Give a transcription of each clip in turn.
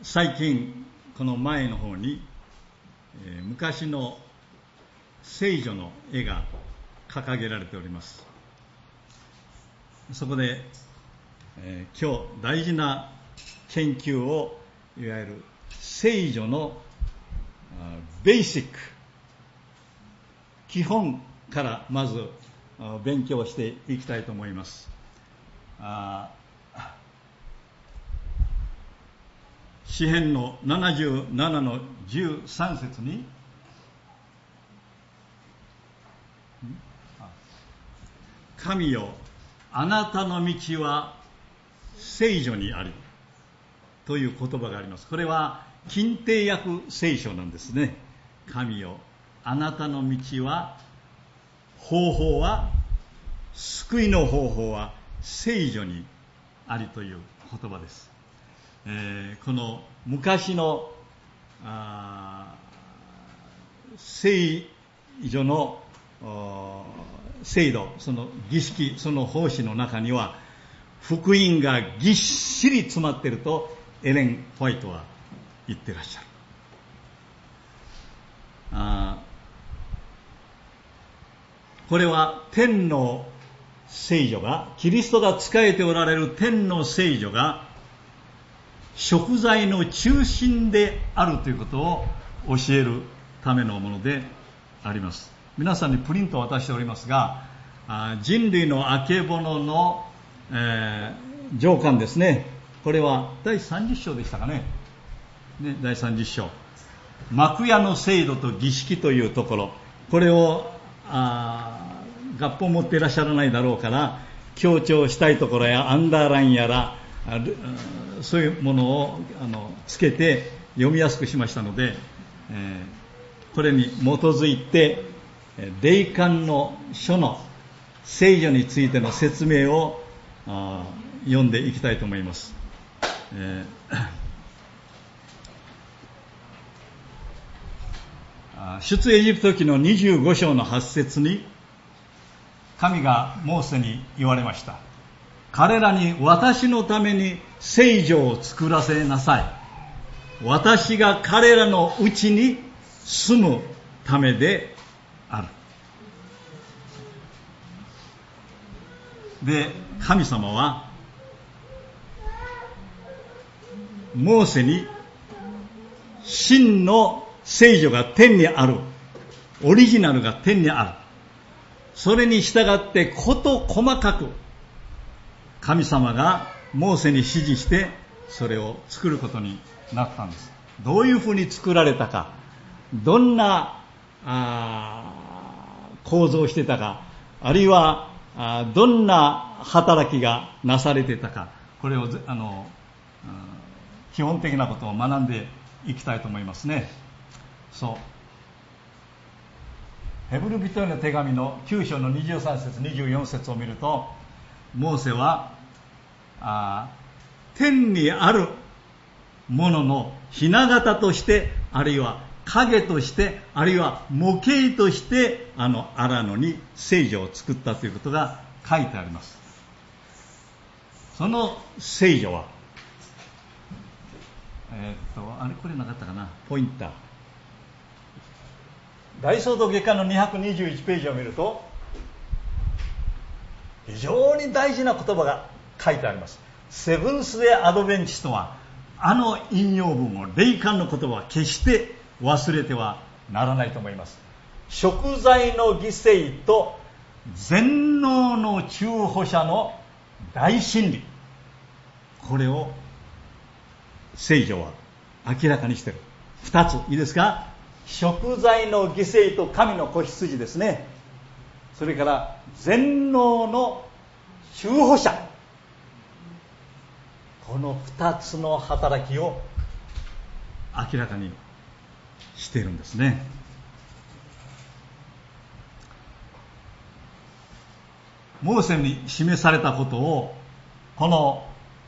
最近この前の方に、昔の聖女の絵が掲げられております。そこで、今日大事な研究をいわゆる聖女のベーシック基本からまず勉強していきたいと思います。詩編の77の13節に神よ、あなたの道は聖女にありという言葉があります。これは近帝訳聖書なんですね。神よ、あなたの道は、方法は、救いの方法は聖女にありという言葉です。この昔の聖女の制度、その儀式、その奉仕の中には福音がぎっしり詰まっているとエレン・ホワイトは言ってらっしゃる。これは天の聖女が、キリストが仕えておられる天の聖女が贖罪の中心であるということを教えるためのものであります。皆さんにプリントを渡しておりますが、人類のあけぼのの、上巻ですね。これは第30章でしたかね。第30章。幕屋の制度と儀式というところ、これを学本持っていらっしゃらないだろうから、強調したいところやアンダーラインやら、そういうものをつけて読みやすくしましたので、これに基づいて霊感の書の聖女についての説明を読んでいきたいと思います。出エジプト記の25章の8節に神がモーセに言われました。彼らに私のために聖女を作らせなさい。私が彼らのうちに住むためである。で、神様はモーセに真の聖女が天にある、オリジナルが天にある、それに従って事細かく神様がモーセに指示してそれを作ることになったんです。どういうふうに作られたか、どんな構造をしてたか、あるいはどんな働きがなされていたか、これを基本的なことを学んでいきたいと思いますね。そう、ヘブル人への手紙の9章の23節24節を見ると、モーセは天にあるものの雛形として、あるいは影として、あるいは模型として荒野に聖女を作ったということが書いてあります。その聖女はこれなかったかな、ポインター、大総統月間の221ページを見ると非常に大事な言葉が書いてあります。セブンスデーアドベンチストは引用文を、霊感の言葉は決して忘れてはならないと思います。贖罪の犠牲と全能の中保者の大真理、これを聖女は明らかにしている。二ついいですか。贖罪の犠牲と神の子羊ですね。それから全能の中保者、この二つの働きを明らかにしているんですね。モーセに示されたことを、この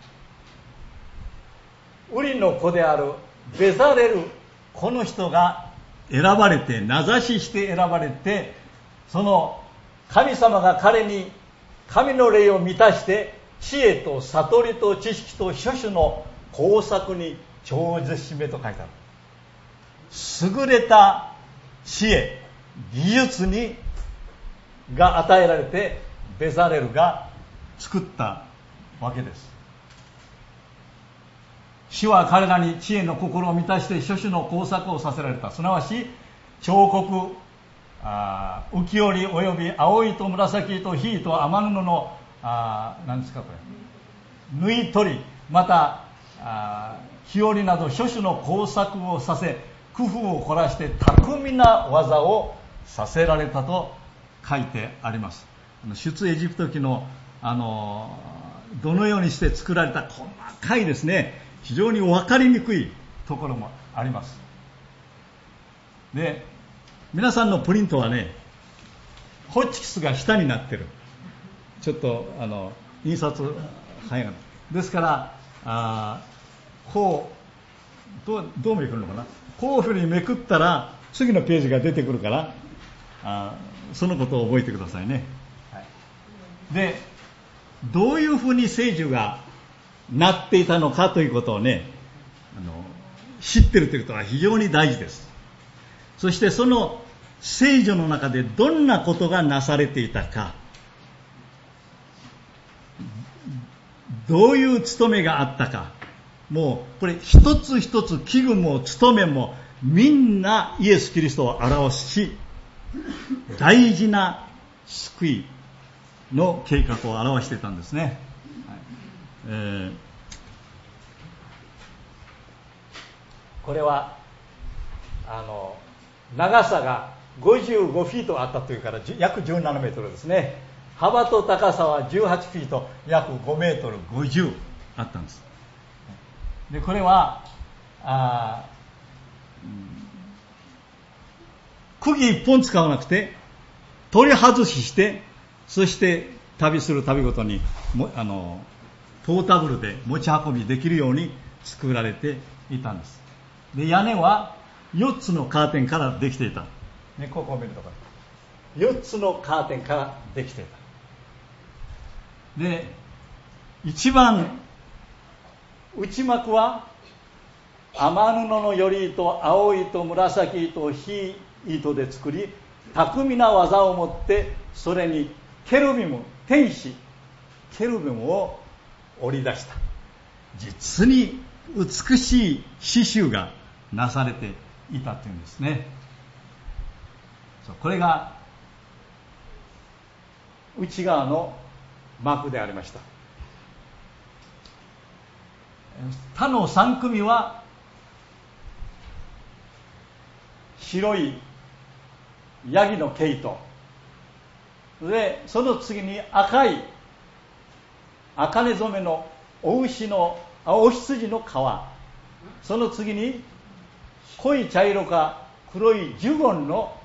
ウリの子であるベザレル、この人が選ばれて、名指しして選ばれて、その神様が彼に神の霊を満たして知恵と悟りと知識と諸種の工作に長寿しめと書いてある。優れた知恵、技術が与えられてベザレルが作ったわけです。主は彼らに知恵の心を満たして諸種の工作をさせられた。すなわち彫刻、浮世織および青いと紫と緋と天布の何ですかこれ、縫い取り、また日織など諸種の工作をさせ、工夫を凝らして巧みな技をさせられたと書いてあります。出エジプト記のどのようにして作られた細かいですね、非常に分かりにくいところもあります。で、皆さんのプリントはね、ホチキスが下になってる。ちょっと印刷早いですからこうどうめくるのかな、こういうふうにめくったら次のページが出てくるからそのことを覚えてくださいね。はい、で、どういうふうに聖樹がなっていたのかということをね、知っているということは非常に大事です。そしてその聖樹の中でどんなことがなされていたか、どういう務めがあったか、もうこれ一つ一つ器具も務めもみんなイエス・キリストを表し、大事な救いの計画を表していたんですね。これは長さが55フィートあったというから約17メートルですね。幅と高さは18フィート、約5メートル50あったんです。で、これは釘一本使わなくて取り外しして、そして旅する旅ごとにポータブルで持ち運びできるように作られていたんです。で、屋根は4つのカーテンからできていた、ね、ここを見ると4つのカーテンからできていた。で、一番内幕は天布のより糸、青い糸、紫糸、緋糸で作り、巧みな技を持ってそれにケルビム、天使ケルビムを織り出した。実に美しい刺繍がなされていたというんですね。これが内側の幕でありました。他の3組は白いヤギの毛糸で、その次に赤い茜染めのお羊の皮、その次に濃い茶色か黒いジュゴンの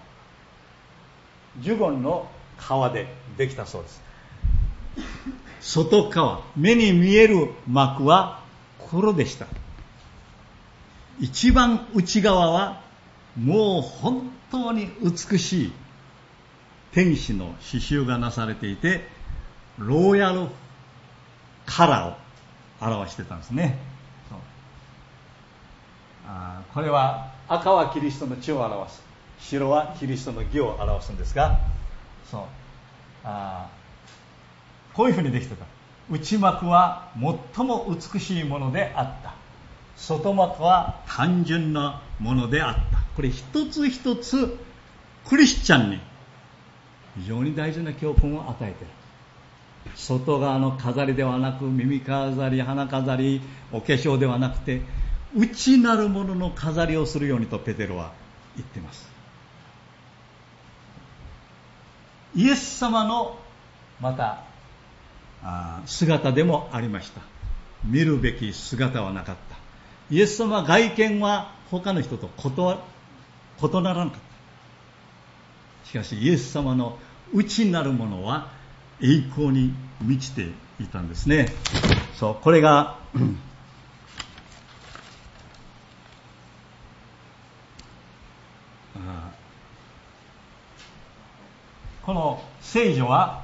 皮でできたそうです。外側、目に見える幕は黒でした。一番内側はもう本当に美しい天使の刺繍がなされていて、ローヤルカラーを表してたんですね。これは赤はキリストの血を表す、白はキリストの義を表すんですが、こういうふうにできてた。内幕は最も美しいものであった。外幕は単純なものであった。これ一つ一つクリスチャンに非常に大事な教訓を与えている。外側の飾りではなく、耳飾り、鼻飾り、お化粧ではなくて、内なるものの飾りをするようにとペテロは言っています。イエス様のまた姿でもありました。見るべき姿はなかった。イエス様外見は他の人と異ならなかった。しかしイエス様の内なるものは栄光に満ちていたんですね。これがこの聖女は、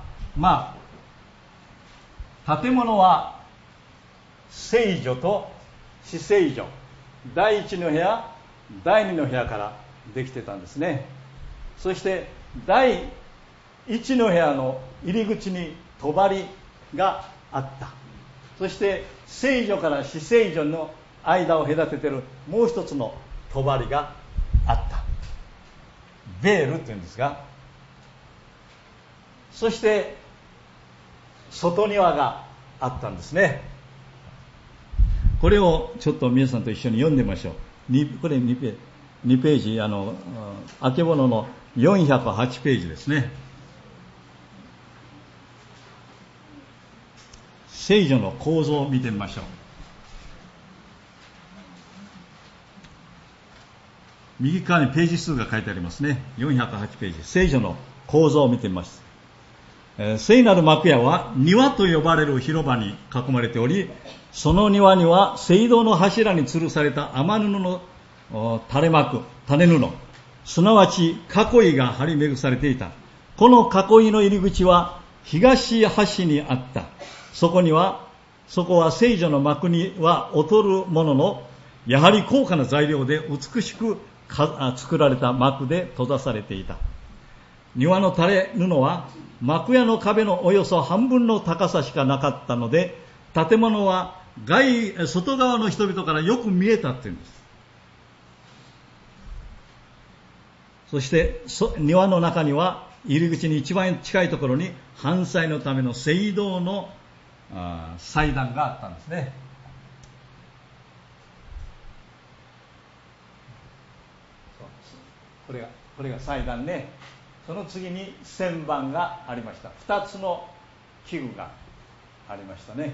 建物は聖女と至聖女第1の部屋、第2の部屋からできてたんですね。そして第1の部屋の入り口に帳があった。そして聖所から至聖所の間を隔てているもう一つの帳があった。ベールというんですが、そして外庭があったんですね。これをちょっと皆さんと一緒に読んでみましょう。これ2ページ、あけぼのの408ページですね。聖所の構造を見てみましょう。右側にページ数が書いてありますね。408ページ。聖所の構造を見てみます。聖なる幕屋は庭と呼ばれる広場に囲まれており、その庭には聖堂の柱に吊るされた雨布の種布、すなわち囲いが張り巡されていた。この囲いの入り口は東端にあった。そこは聖所の幕には劣るものの、やはり高価な材料で美しく作られた幕で閉ざされていた。庭の垂れ布は幕屋の壁のおよそ半分の高さしかなかったので、建物は外側の人々からよく見えたっていうんです。そして庭の中には入り口に一番近いところに燔祭のための聖堂の祭壇があったんですね。これが祭壇ね。その次に旋盤がありました。2つの器具がありましたね。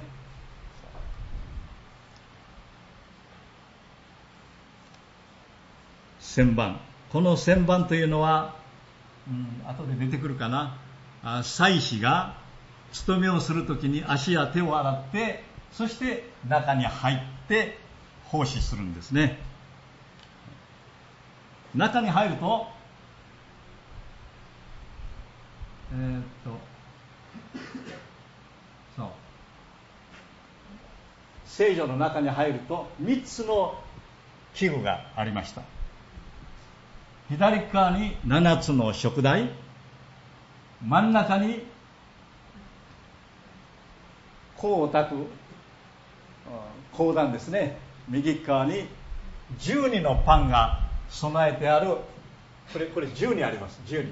旋盤、この旋盤というのは、後で出てくるかな。祭司が務めをするときに足や手を洗って、そして中に入って奉仕するんですね。中に入ると、聖所の中に入ると3つの器具がありました。左側に7つの燭台、真ん中に香を焚く香壇ですね。右側に12のパンが備えてある、これ12あります。12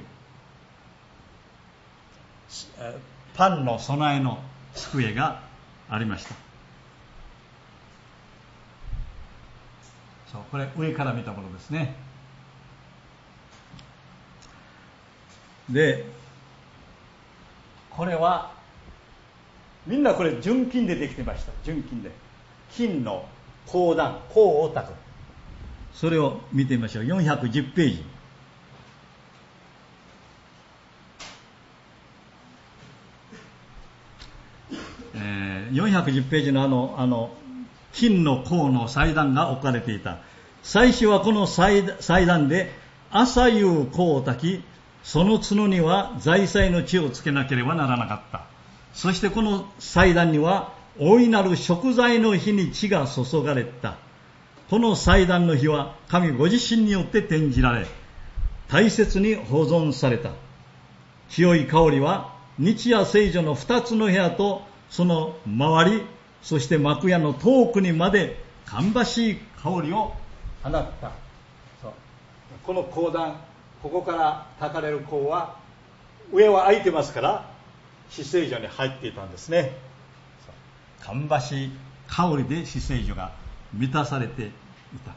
パンの備えの机がありました。これ上から見たものですね。で、これはみんなこれ純金でできてました。純金で、金の香壇、香を焚く。それを見てみましょう。410ページ。410ページの金の香の祭壇が置かれていた。祭司はこの祭壇で朝夕香を焚き、その角には財祭の血をつけなければならなかった。そしてこの祭壇には大いなる贖罪の日に血が注がれた。この祭壇の火は神ご自身によって転じられ、大切に保存された。清い香りは日夜聖所の2つの部屋とその周り、そして幕屋の遠くにまで芳しい香りを放った。この香壇、ここから焚かれる香は上は開いてますから至聖所に入っていたんですね。芳しい香りで至聖所が満たされていた。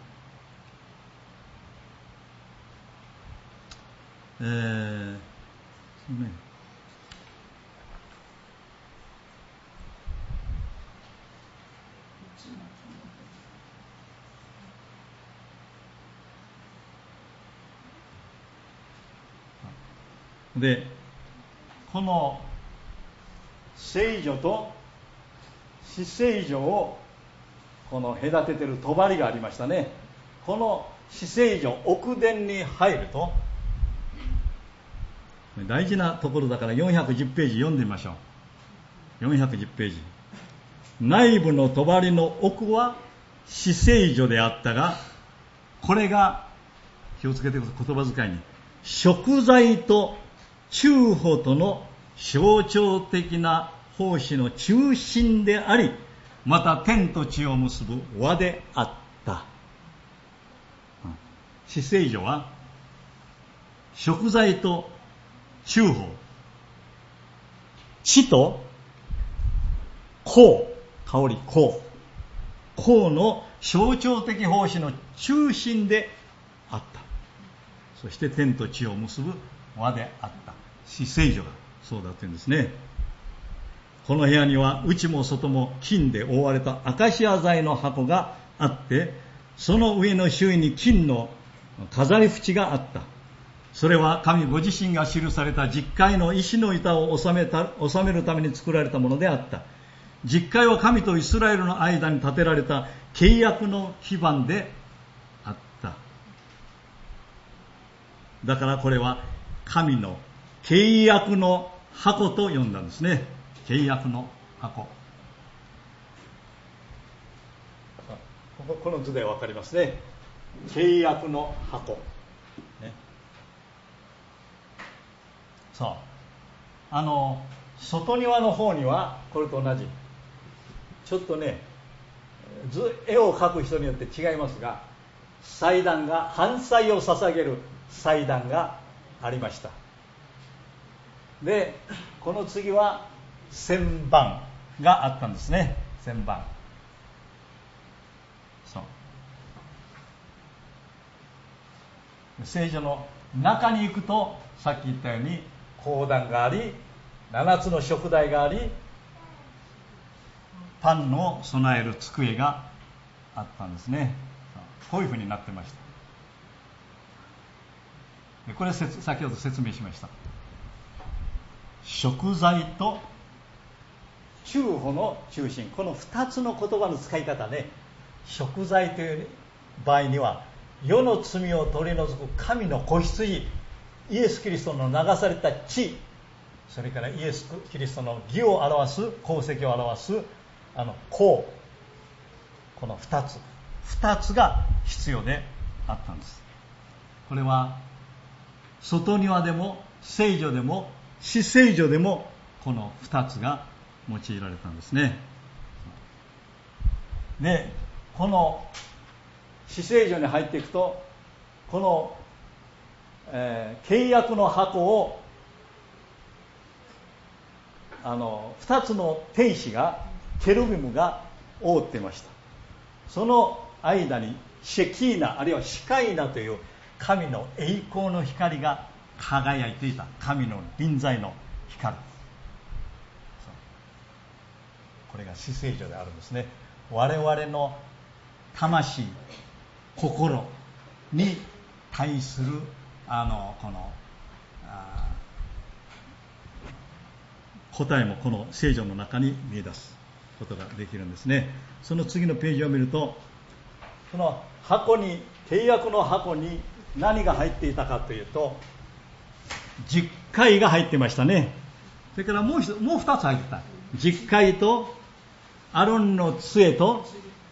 で、この聖所と至聖所をこの隔ててる帳がありましたね。この至聖所奥殿に入ると、大事なところだから410ページ読んでみましょう。410ページ。内部の帳の奥は至聖所であったが、これが気をつけてください、言葉遣いに。贖罪と中保との象徴的な奉仕の中心であり、また天と地を結ぶ輪であった。至聖所は贖罪と中保、地と香、香り、香の象徴的奉仕の中心であった。そして天と地を結ぶ輪であった。至聖所がそうだというんですね。この部屋には内も外も金で覆われたアカシア材の箱があって、その上の周囲に金の飾り縁があった。それは神ご自身が記された十戒の石の板を収めるために作られたものであった。十戒は神とイスラエルの間に建てられた契約の基盤であった。だからこれは神の契約の箱と呼んだんですね。契約の箱。この図でわかりますね。契約の箱、ね、そう、外庭の方にはこれと同じ、ちょっとね、絵を描く人によって違いますが、祭壇が、燔祭を捧げる祭壇がありました。で、この次は旋盤があったんですね。旋盤、そう、聖所の中に行くと、さっき言ったように講談があり、7つの食台があり、パンを備える机があったんですね。こういうふうになってました。これ先ほど説明しました。贖罪と中保の中心、この2つの言葉の使い方ね。贖罪という場合には、世の罪を取り除く神の子羊、イエス・キリストの流された血、それからイエス・キリストの義を表す、功績を表すこの2つが必要であったんです。これは外庭でも聖所でも至聖所でもこの2つが用いられたんですね。で、この至聖所に入っていくと、この、契約の箱を2つの天使が、ケルビムが覆っていました。その間にシェキーナ、あるいはシカイナという神の栄光の光が輝いていた。神の臨在の光、これが至聖所であるんですね。我々の魂、心に対する答えもこの聖書の中に見出すことができるんですね。その次のページを見ると、この箱に、契約の箱に何が入っていたかというと、十戒が入ってましたね。それからもう2つ入ってた。十戒とアロンの杖と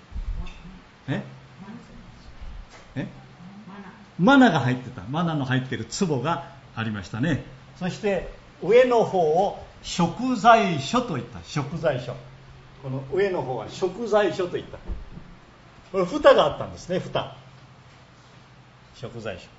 マナが入ってた。マナの入っている壺がありましたね。そして上の方を贖罪書といった。贖罪書、この上の方は贖罪書といった。これ蓋があったんですね。蓋、贖罪書。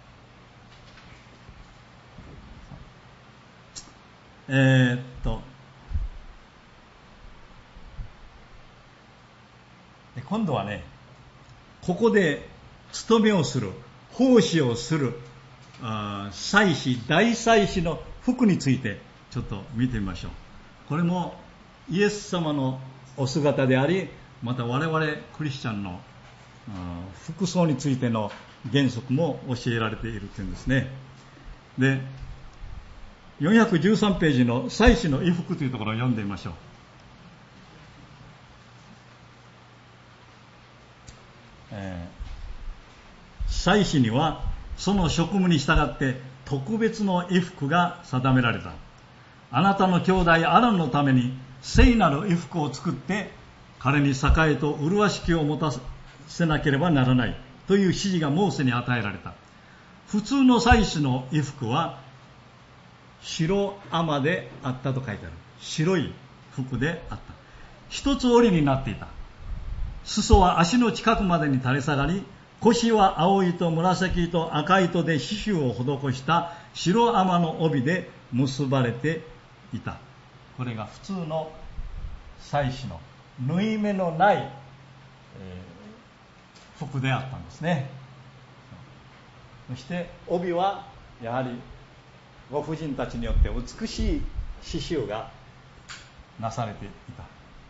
今度はね、ここで務めをする、奉仕をする祭司、大祭司の服についてちょっと見てみましょう。これもイエス様のお姿であり、また我々クリスチャンの服装についての原則も教えられているというんですね。で、413ページの祭司の衣服というところを読んでみましょう。祭司にはその職務に従って特別の衣服が定められた。あなたの兄弟アロンのために聖なる衣服を作って、彼に栄えと麗しきをもたせなければならないという指示がモーセに与えられた。普通の祭司の衣服は白袢であったと書いてある。白い服であった。一つ織りになっていた。裾は足の近くまでに垂れ下がり、腰は青糸、紫糸、赤糸で刺繍を施した白袢の帯で結ばれていた。これが普通の祭司の縫い目のない、服であったんですね。そして帯はやはりご婦人たちによって美しい刺繍がなされていた。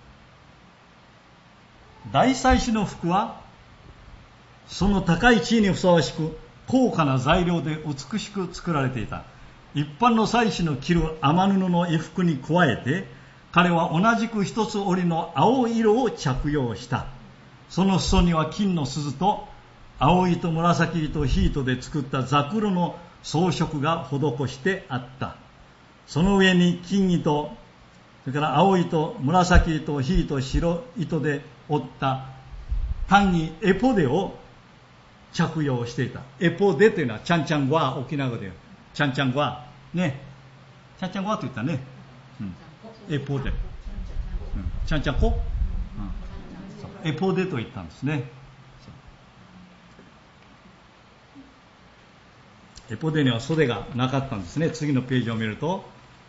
大祭司の服はその高い地位にふさわしく高価な材料で美しく作られていた。一般の祭司の着る雨布の衣服に加えて、彼は同じく一つ織りの青色を着用した。その裾には金の鈴と青糸、紫糸、火糸で作ったザクロの装飾が施してあった。その上に金糸、それから青糸、紫糸、火糸、白糸で織った単にエポデを着用していた。エポデというのはチャンチャンゴア、沖縄語でチャンチャンゴアね、チャンチャンゴアと言ったね、エポデ、チャンチャンコ、エポデと言ったんですね。エポデには袖がなかったんですね。次のページを見ると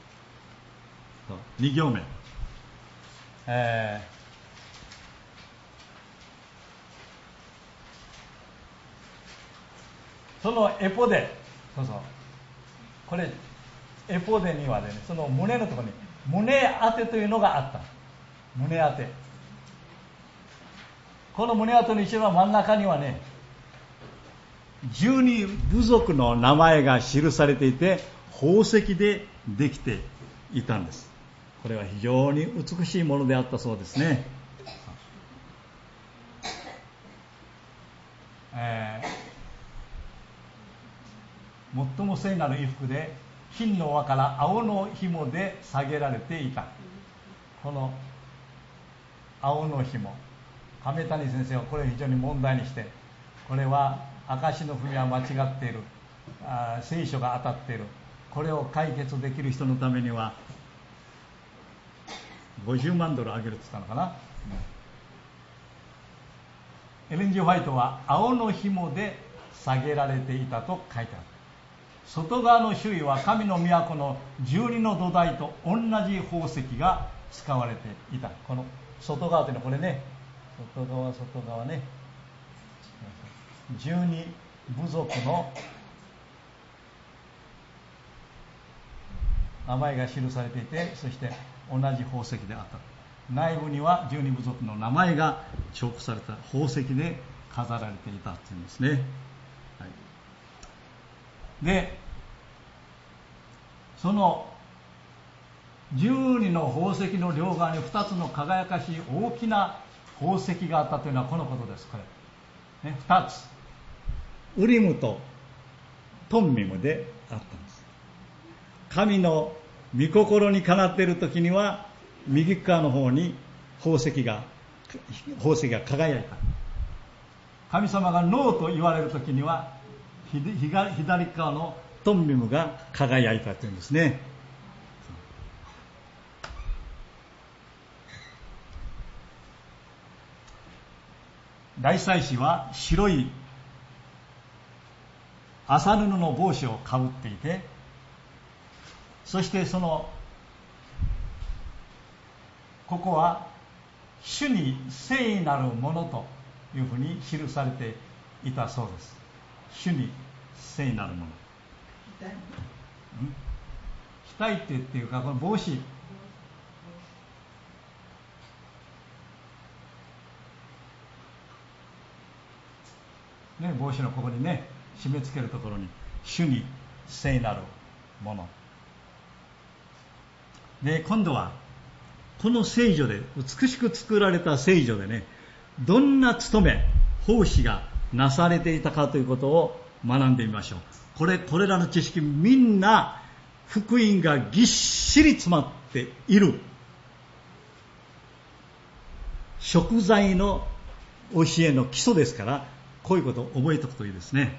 2行目、そのエポデ、これエポデにはね、その胸のところに胸当てというのがあった。胸当て、この胸当ての一番真ん中にはね、12部族の名前が記されていて、宝石でできていたんです。これは非常に美しいものであったそうですね。最も聖なる衣服で、金の輪から青の紐で下げられていた。この青の紐、亀谷先生はこれを非常に問題にして、これは証の文は間違っている、聖書が当たっている、これを解決できる人のためには$50万あげるって言ったのかな。エレン・ジ・ホワイトは青の紐で下げられていたと書いてある。外側の周囲は神の都の12の土台と同じ宝石が使われていた。この外側というのはこれね、外側ね、12部族の名前が記されていて、そして同じ宝石であった。内部には12部族の名前が彫刻された宝石で飾られていたというんですね。はい、で、その12の宝石の両側に2つの輝かしい大きな宝石があったというのはこのことです。これ、ね、2つ、ウリムとトンミムであったんです。神の御心にかなっている時には右側の方に宝石が輝いた。神様がノーと言われる時には左側のトンミムが輝いたというんですね。大祭司は白い麻布の帽子をかぶっていて、そしてここは主に聖なるものというふうに記されていたそうです。主に聖なるもの。額っていうか、この帽子、ね、帽子のここにね、締め付けるところに主に聖なるもので、今度はこの聖女で、美しく作られた聖女でね、どんな務め、奉仕がなされていたかということを学んでみましょう。これらの知識、みんな福音がぎっしり詰まっている食材の教えの基礎ですから、こういうことを覚えておくといいですね。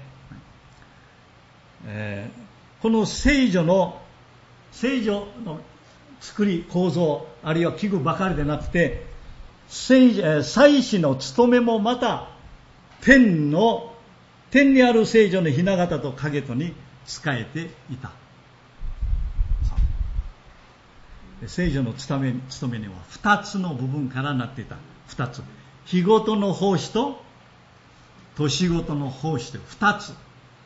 この聖女の作り、構造、あるいは器具ばかりでなくて、祭司の務めもまた天にある聖女の雛形と影とに仕えていた。聖女の務めには2つの部分からなっていた。2つ、日ごとの奉仕と年ごとの奉仕と2つ。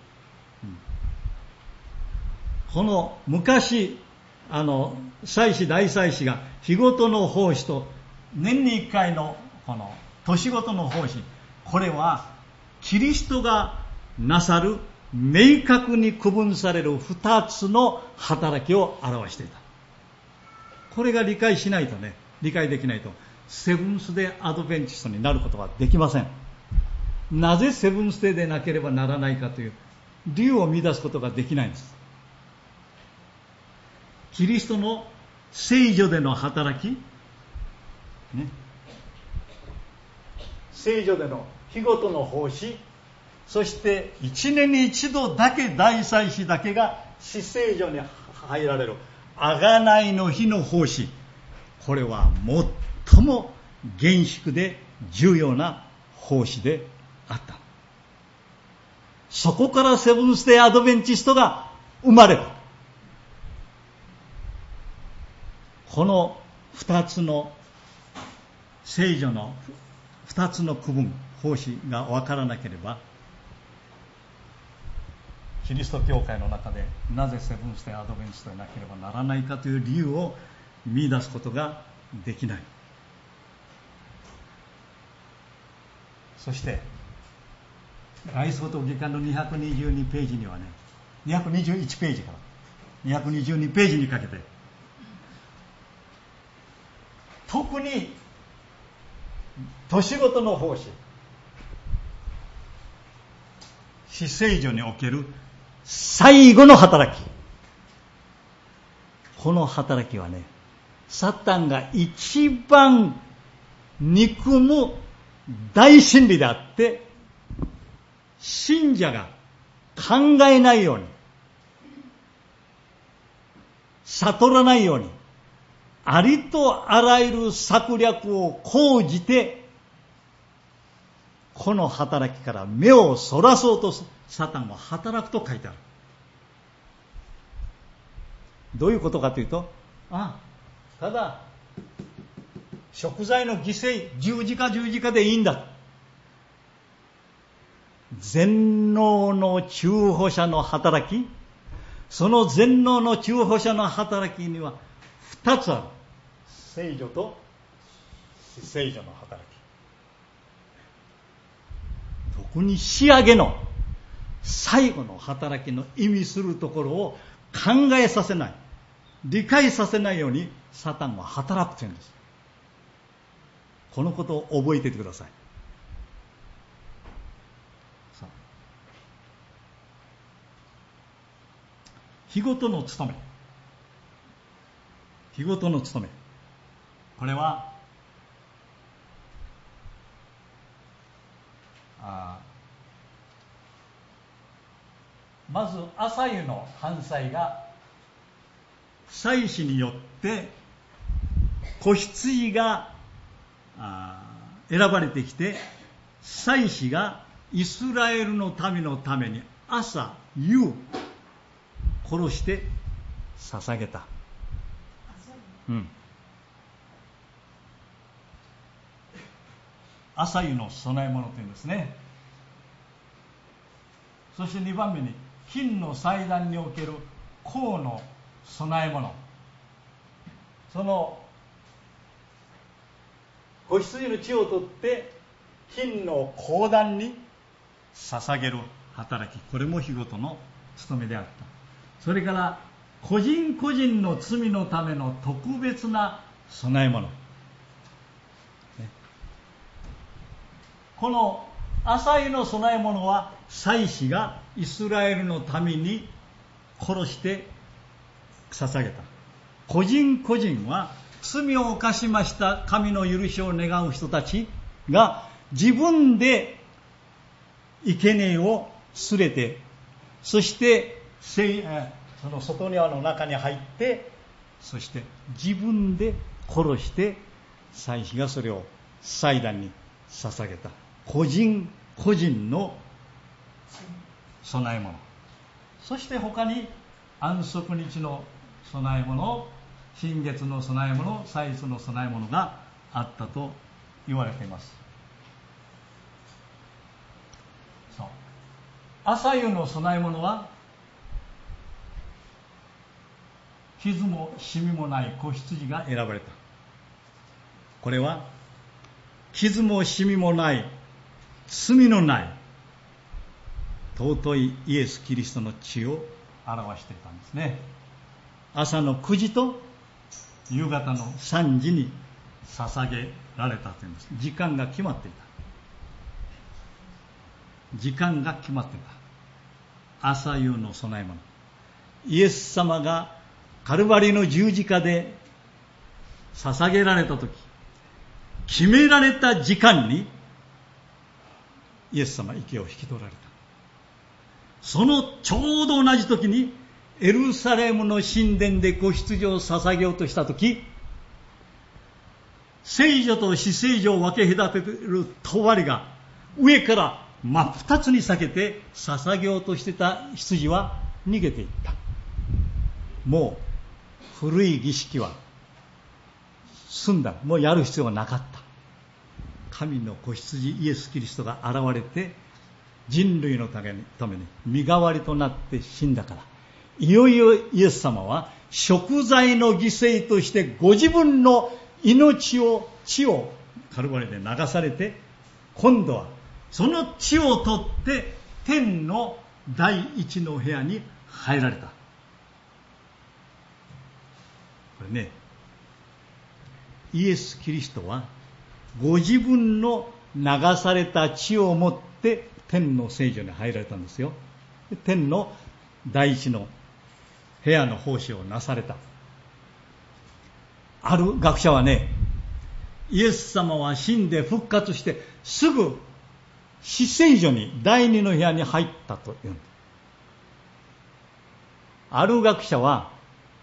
この昔祭司大祭司が日ごとの奉仕と年に1回のこの年ごとの奉仕、これはキリストがなさる明確に区分される2つの働きを表していた。これが理解できないとセブンスデーアドベンチストになることはできません。なぜセブンスデーでなければならないかという理由を見出すことができないんです。キリストの聖女での働き、聖女での日ごとの奉仕、そして1年に1度だけ大祭司だけが至聖所に入られる贖いの日の奉仕、これは最も厳粛で重要な奉仕であった。そこからセブンスデーアドベンチストが生まれた。この2つの聖女の2つの区分、奉仕が分からなければ、キリスト教会の中でなぜセブンスデーアドベンチストでなければならないかという理由を見出すことができない。そして外相と外観の222ページにはね、221ページから222ページにかけて、特に年ごとの奉仕、至聖所における最後の働き、この働きはね、サタンが一番憎む大真理であって、信者が考えないように、悟らないように、ありとあらゆる策略を講じて、この働きから目をそらそうとサタンは働くと書いてある。どういうことかというと、ただ食材の犠牲、十字架でいいんだ。全能の中保者の働き、その全能の中保者の働きには2つある。聖女と至聖女の働き。特に仕上げの最後の働きの意味するところを考えさせない、理解させないようにサタンは働くというんです。このことを覚えていてください。日ごとの務め、これはまず朝湯の飯祭が祭司によって子羊が選ばれてきて、祭司がイスラエルの民のために朝夕殺して捧げた。朝湯の供え物というんですね。そして2番目に金の祭壇における香の供え物、その子羊の血を取って金の香壇に捧げる働き、これも日ごとの務めであった。それから個人個人の罪のための特別な供え物、この朝湯の供え物は祭司がイスラエルの民に殺して捧げた。個人個人は罪を犯しました神の許しを願う人たちが自分で生贄をすれて、そしてその外庭の中に入って、そして自分で殺して祭司がそれを祭壇に捧げた個人個人の供え物、そして他に安息日の供え物、新月の供え物、祭祀の供え物があったと言われています。そう、朝夕の供え物は傷もシミもない子羊が選ばれた。これは傷もシミもない、罪のない尊いイエス・キリストの血を表していたんですね。朝の9時と夕方の3時に捧げられたというんです。時間が決まっていた。時間が決まっていた。朝夕の供え物。イエス様がカルバリの十字架で捧げられたとき、決められた時間にイエス様は息を引き取られた。そのちょうど同じ時にエルサレムの神殿で子羊を捧げようとしたとき、聖女と死聖女を分け隔てる帳が上から真っ二つに裂けて捧げようとしてた羊は逃げていった。もう古い儀式は済んだ。もうやる必要がなかった。神の子羊イエス・キリストが現れて人類のために身代わりとなって死んだから、いよいよイエス様は贖罪の犠牲としてご自分の血をカルバリで流されて、今度はその血を取って天の第一の部屋に入られた。これね、イエス・キリストはご自分の流された血を持って天の聖所に入られたんですよ。天の第一の部屋の奉仕をなされた。ある学者はね、イエス様は死んで復活してすぐ死聖所に第二の部屋に入ったと言う。ある学者は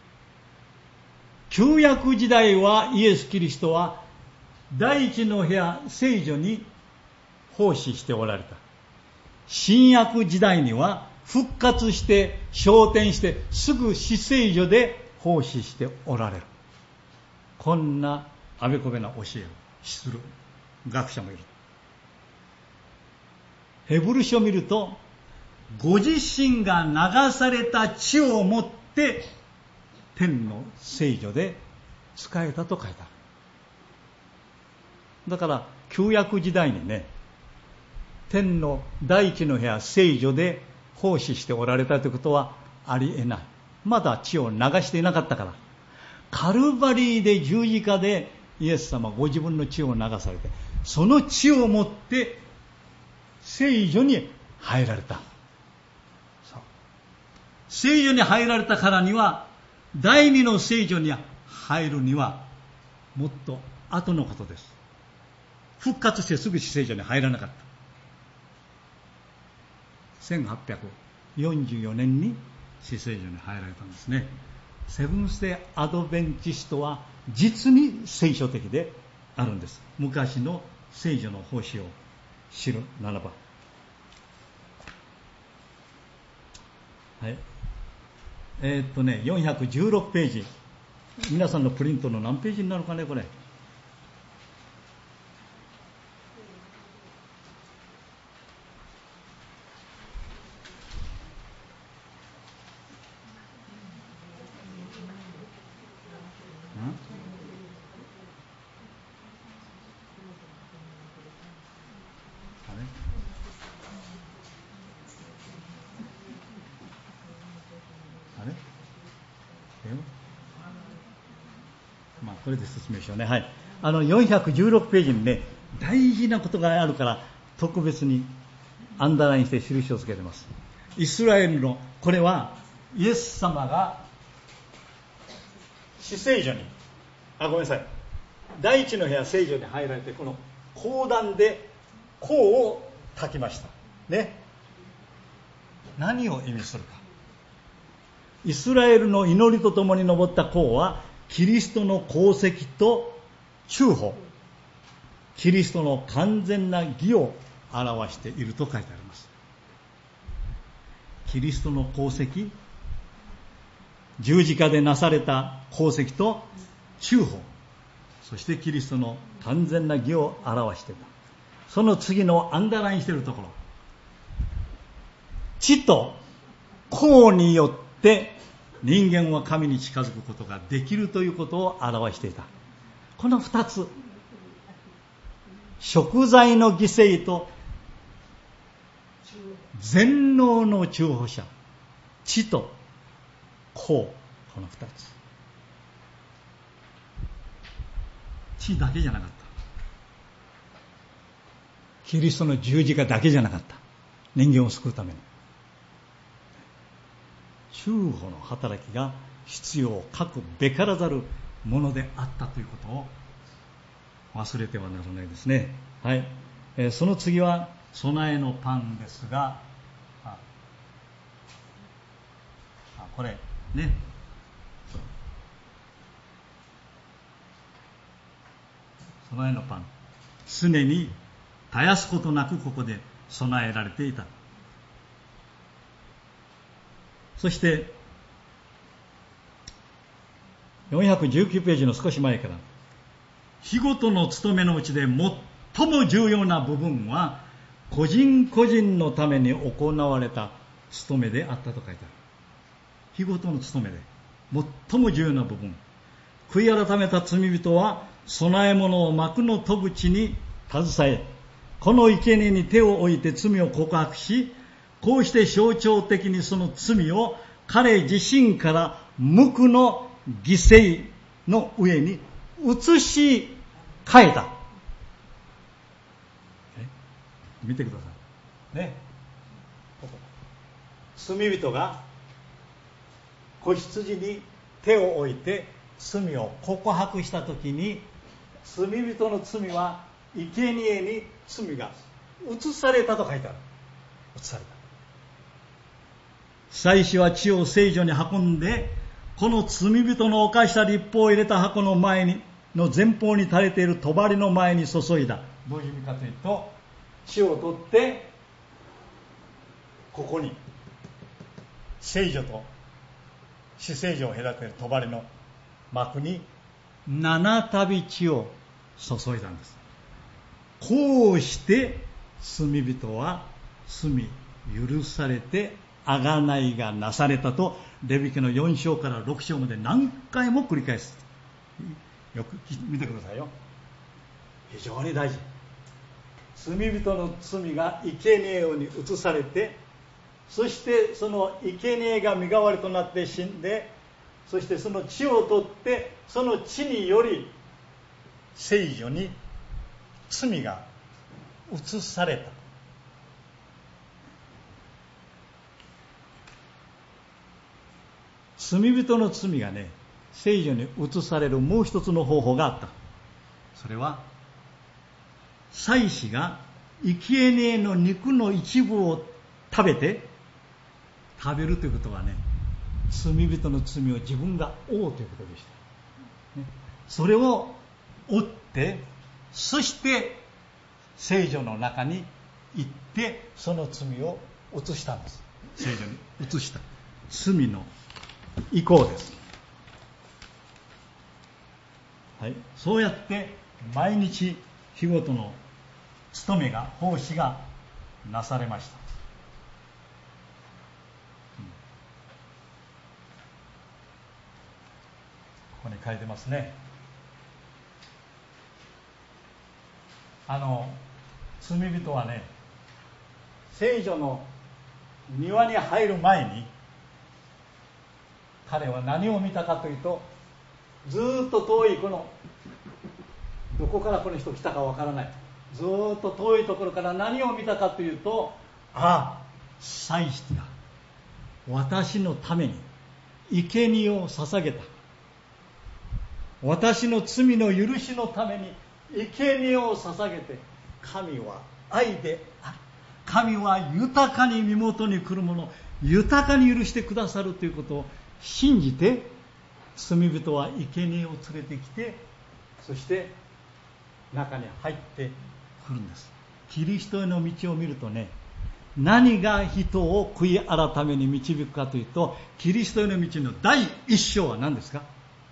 旧約時代はイエス・キリストは第一の部屋聖所に奉仕しておられた。新約時代には復活して昇天してすぐ死聖所で奉仕しておられる。こんなあべこべな教えをする学者もいる。ヘブル書を見ると、ご自身が流された血を持って天の聖所で仕えたと書いてある。だから旧約時代にね、天の第一の部屋聖所で奉仕しておられたということはありえない。まだ血を流していなかったから。カルバリーで十字架でイエス様ご自分の血を流されて、その血を持って聖所に入られた。聖所に入られたからには、第二の聖所に入るにはもっと後のことです。復活してすぐ聖所に入らなかった。1844年に死聖所に入られたんですね。セブンスデーアドベンチストは実に聖書的であるんです。昔の聖所の奉仕を知るならば。はい。416ページ。皆さんのプリントの何ページになるかね、これ。これで説明しようね。はい。416ページにね、大事なことがあるから特別にアンダーラインして印をつけてます。イスラエルの、これはイエス様が死聖所に、ごめんなさい、第一の部屋聖所に入られて、この講談で香を焚きましたね。何を意味するか。イスラエルの祈りとともに昇った香はキリストの功績と中保、キリストの完全な義を表していると書いてあります。キリストの功績、十字架でなされた功績と中保、そしてキリストの完全な義を表している。その次のアンダーラインしているところ、地と香によって人間は神に近づくことができるということを表していた。この二つ、贖罪の犠牲と全能の中保者、地と香、この二つ。地だけじゃなかった。キリストの十字架だけじゃなかった。人間を救うために。中保の働きが必要かくべからざるものであったということを忘れてはならないですね。はい。その次は備えのパンですが、これね。備えのパン。常に絶やすことなくここで備えられていた。そして419ページの少し前から、日ごとの務めのうちで最も重要な部分は個人個人のために行われた務めであったと書いてある。日ごとの務めで最も重要な部分、悔い改めた罪人は供え物を幕の戸口に携え、この生贄に手を置いて罪を告白し、こうして象徴的にその罪を彼自身から無垢の犠牲の上に移し替えた。見てくださいね。罪人が子羊に手を置いて罪を告白したときに、罪人の罪は生贄に罪が移されたと書いてある。移された。祭司は血を聖所に運んで、この罪人の犯した律法を入れた箱の前にの前方に垂れている帳の前に注いだ。どういう意味かというと、血を取ってここに聖所と死聖所を隔てる帳の幕に7度血を注いだんです。こうして罪人は罪許されて贖いがなされたと、レビ記の4章から6章まで何回も繰り返す。よく見てくださいよ。非常に大事。罪人の罪が生贄に移されて、そしてその生贄が身代わりとなって死んで、そしてその血を取って、その血により聖所に罪が移された。罪人の罪がね、聖所に移されるもう一つの方法があった。それは祭司が生贄の肉の一部を食べるということはね、罪人の罪を自分が負うということでした、ね、それを負って、そして聖所の中に行ってその罪を移したんです。聖所に移した罪の意向です、はい、そうやって毎日日ごとの務めが、奉仕がなされました。ここに書いてますね。罪人はね、聖所の庭に入る前に彼は何を見たかというと、ずっと遠い、このどこからこの人来たかわからない、ずっと遠いところから何を見たかというと、祭司が私のために生贄を捧げた、私の罪の許しのために生贄を捧げて、神は愛である。神は豊かに身元に来るものを豊かに許してくださるということを信じて、罪人は生贄を連れてきて、そして中に入ってくるんです。キリストへの道を見るとね、何が人を悔い改めに導くかというと、キリストへの道の第一章は何ですか？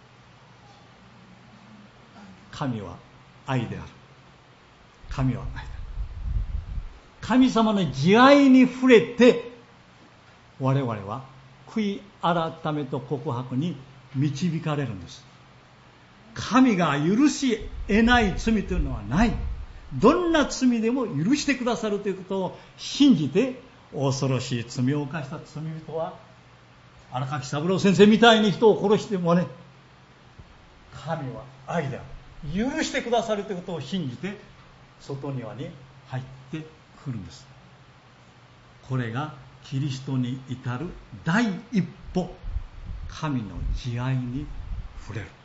神は愛である。神は愛である。神様の慈愛に触れて、我々は悔い改めと告白に導かれるんです。神が許し得ない罪というのはない。どんな罪でも許してくださるということを信じて、恐ろしい罪を犯した罪人は荒垣三郎先生みたいに人を殺してもね、神は愛である、許してくださるということを信じて外庭に入ってくるんです。これがキリストに至る第一歩、神の慈愛に触れる。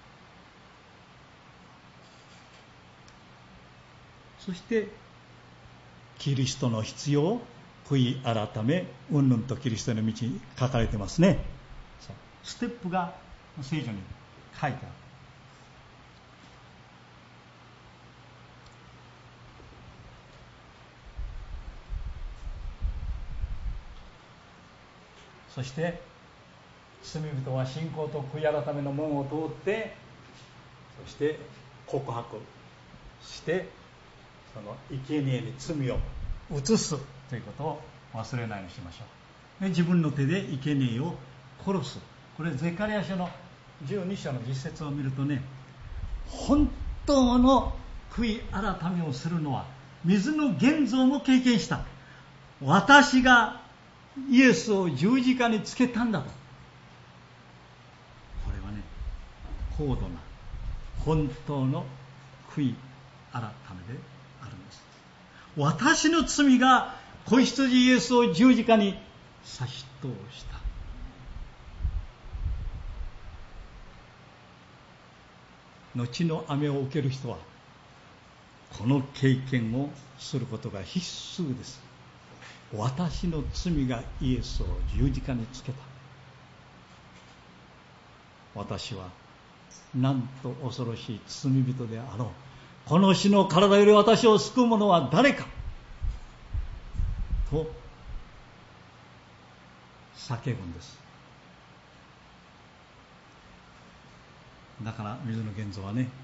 そしてキリストの必要、悔い改め、うんぬんとキリストの道に書かれてますね。ステップが聖書に書いてある。そして罪人は信仰と悔い改めの門を通って、そして告白して、その生贄に罪を移すということを忘れないようにしましょう。で、自分の手で生贄を殺す。これゼカリヤ書の12章の実節を見るとね、本当の悔い改めをするのは水の現像も経験した、私がイエスを十字架につけたんだと。これはね、高度な本当の悔い改めであるんです。私の罪が子羊イエスを十字架に差し通した。後の雨を受ける人はこの経験をすることが必須です。私の罪がイエスを十字架につけた。私はなんと恐ろしい罪人であろう。この死の体より私を救う者は誰かと叫ぶんです。だから水の現像はね、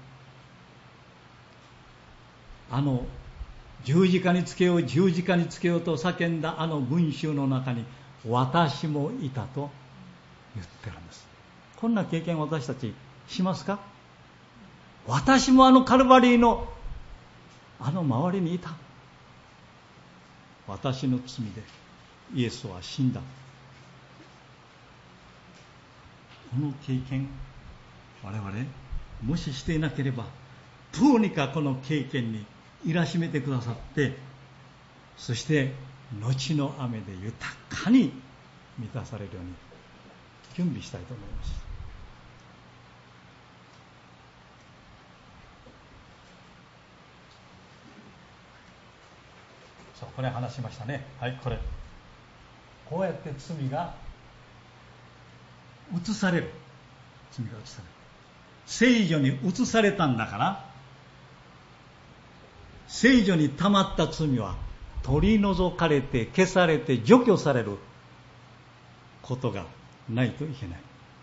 十字架につけよう、十字架につけようと叫んだ群衆の中に私もいたと言ってるんです。こんな経験私たちしますか？私もカルバリーの周りにいた。私の罪でイエスは死んだ。この経験、我々もししていなければ、どうにかこの経験にいらしめてくださって、そして後の雨で豊かに満たされるように準備したいと思います。そう、これ話しましたね。はい、こうやって罪が移される。罪が移される。聖女に移されたんだから、聖女に溜まった罪は取り除かれて消されて除去されることがないといけない。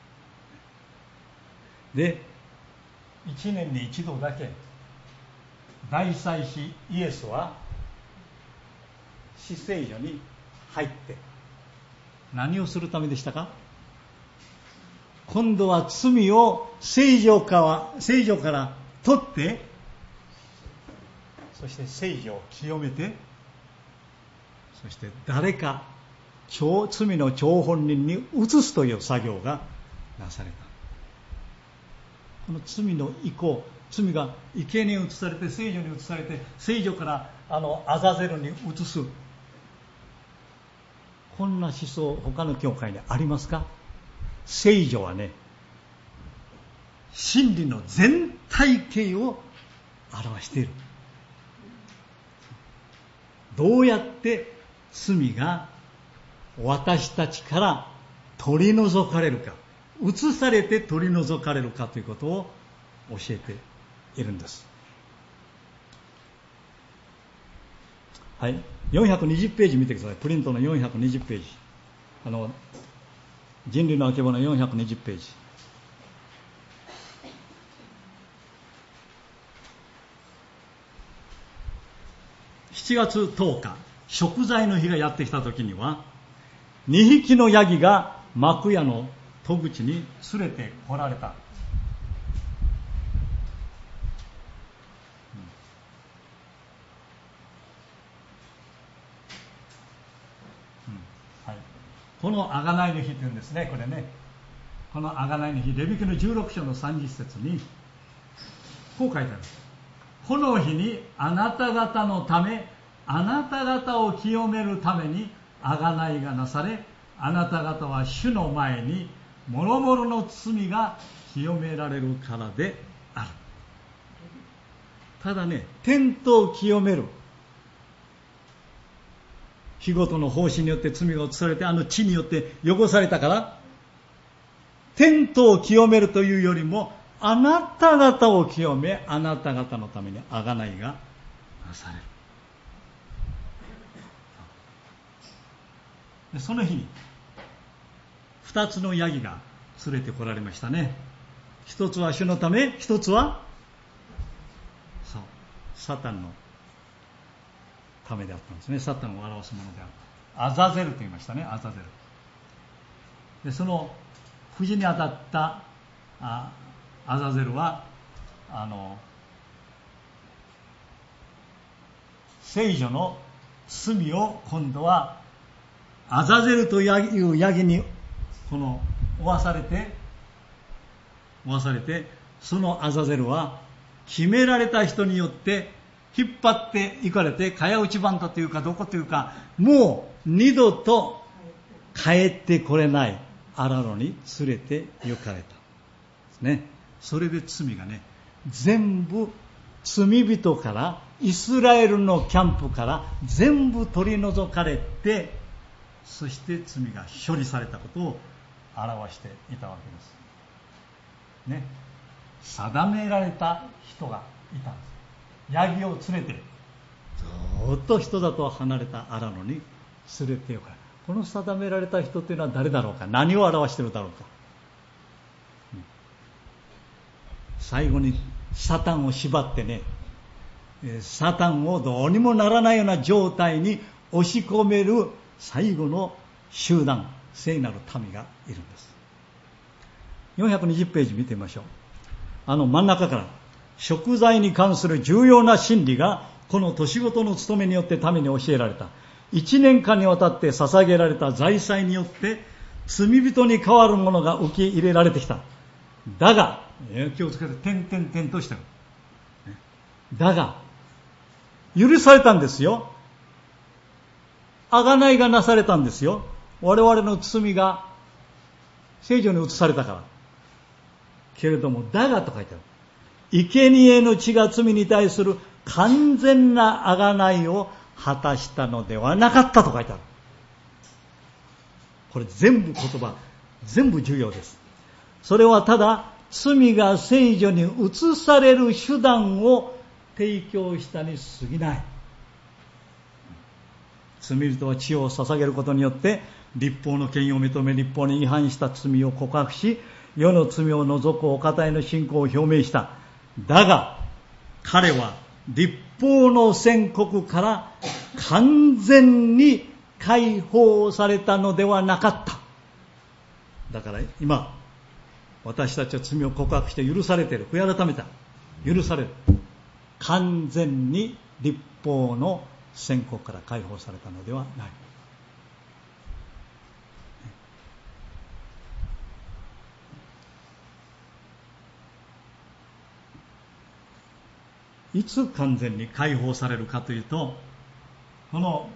で、1年に一度だけ大祭司イエスは死聖所に入って何をするためでしたか？今度は罪を聖所から取って、そして聖所を清めて、そして誰か罪の張本人に移すという作業がなされた。この罪の移行、罪が生贄に移されて聖所に移されて、聖所からアザゼルに移す、こんな思想他の教会にありますか？聖所はね、真理の全体形を表している。 どうやって罪が私たちから取り除かれるか、移されて取り除かれるかということを教えているんです。はい、420ページ見てください。プリントの420ページ、人類のあけぼの420ページ。7月10日、贖罪の日がやってきた時には、2匹のヤギが幕屋の戸口に連れてこられた。この贖いの日というんですね。これね、この贖いの日、レビ記の16章の30節にこう書いてある。この日にあなた方のため、あなた方を清めるために贖いがなされ、あなた方は主の前に諸々の罪が清められるからである。ただね、天とを清める日ごとの奉仕によって罪が移されて、血によって汚されたから、天とを清めるというよりも、あなた方を清め、あなた方のために贖いがなされる。でその日に2つのヤギが連れてこられましたね。一つは主のため、一つはそうサタンのためであったんですね。サタンを表すものであった。アザゼルと言いましたね。アザゼルで、その不死に当たったアザゼルは聖女の罪を今度はアザゼルというヤギに負わされて、そのアザゼルは決められた人によって引っ張っていかれて、茅内番というかどこというか、もう二度と帰ってこれない荒野に連れて行かれたですね。それで罪がね、全部罪人から、イスラエルのキャンプから全部取り除かれて、そして罪が処理されたことを表していたわけですね。定められた人がいたんです。ヤギを連れてずっと人里を離れた荒野に連れて行かれた。この定められた人というのは誰だろうか、何を表しているだろうか。最後にサタンを縛ってね、サタンをどうにもならないような状態に押し込める最後の集団、聖なる民がいるんです。420ページ見てみましょう。真ん中から贖罪に関する重要な真理がこの年ごとの務めによって民に教えられた。1年間にわたって捧げられた財祭によって罪人に代わるものが受け入れられてきた。だが、気をつけて点々としてる。だが許されたんですよ。贖いがなされたんですよ。我々の罪が聖女に移されたから。けれども、だがと書いてある。生贄の血が罪に対する完全な贖いを果たしたのではなかったと書いてある。これ全部言葉、全部重要です。それはただ罪が聖女に移される手段を提供したに過ぎない。罪人は血を捧げることによって律法の権威を認め、律法に違反した罪を告白し、世の罪を除くお方への信仰を表明した。だが彼は律法の宣告から完全に解放されたのではなかった。だから今私たちは罪を告白して許されている、悔い改めた、許される。完全に律法の宣告から解放されたのではない。いつ完全に解放されるかというと、この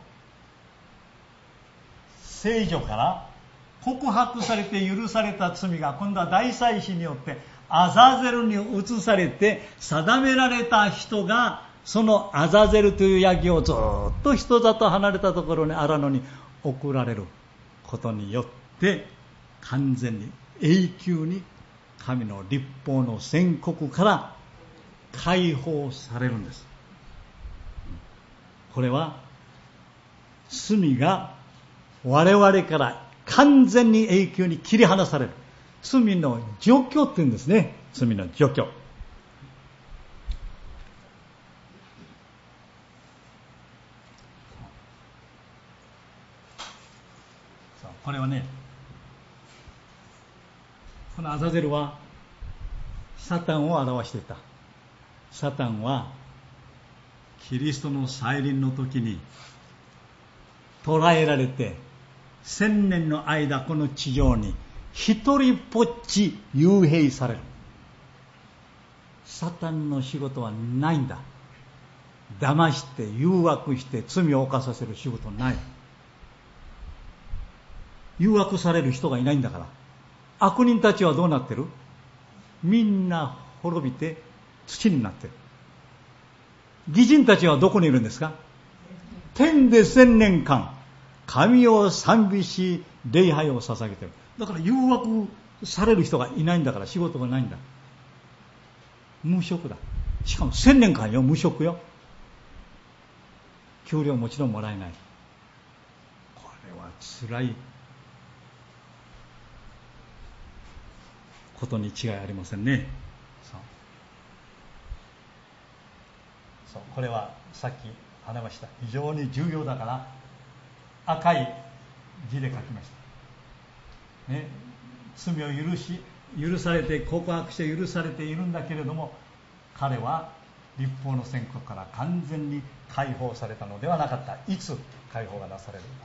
聖女から告白されて許された罪が今度は大祭司によってアザゼルに移されて、定められた人がそのアザゼルというヤギをずっと人里離れたところに荒野に送られることによって完全に永久に神の律法の宣告から解放されるんです。これは罪が我々から完全に永久に切り離される罪の除去って言うんですね。罪の除去。これはね、このアザゼルはサタンを表していた。サタンはキリストの再臨の時に捕らえられて1000年の間この地上に一人ぽっち幽閉される。サタンの仕事はないんだ。騙して誘惑して罪を犯させる仕事ない。誘惑される人がいないんだから。悪人たちはどうなってる？みんな滅びて土になってる。義人たちはどこにいるんですか？天で1000年間神を賛美し礼拝を捧げてる。だから誘惑される人がいないんだから仕事がないんだ。無職だ。しかも1000年間よ、無職よ。給料もちろんもらえない。これは辛いことに違いありませんね。そうこれはさっき話しました。非常に重要だから赤い字で書きました、ね、罪を許されて告白して許されているんだけれども、彼は律法の宣告から完全に解放されたのではなかった。いつ解放がなされるのか。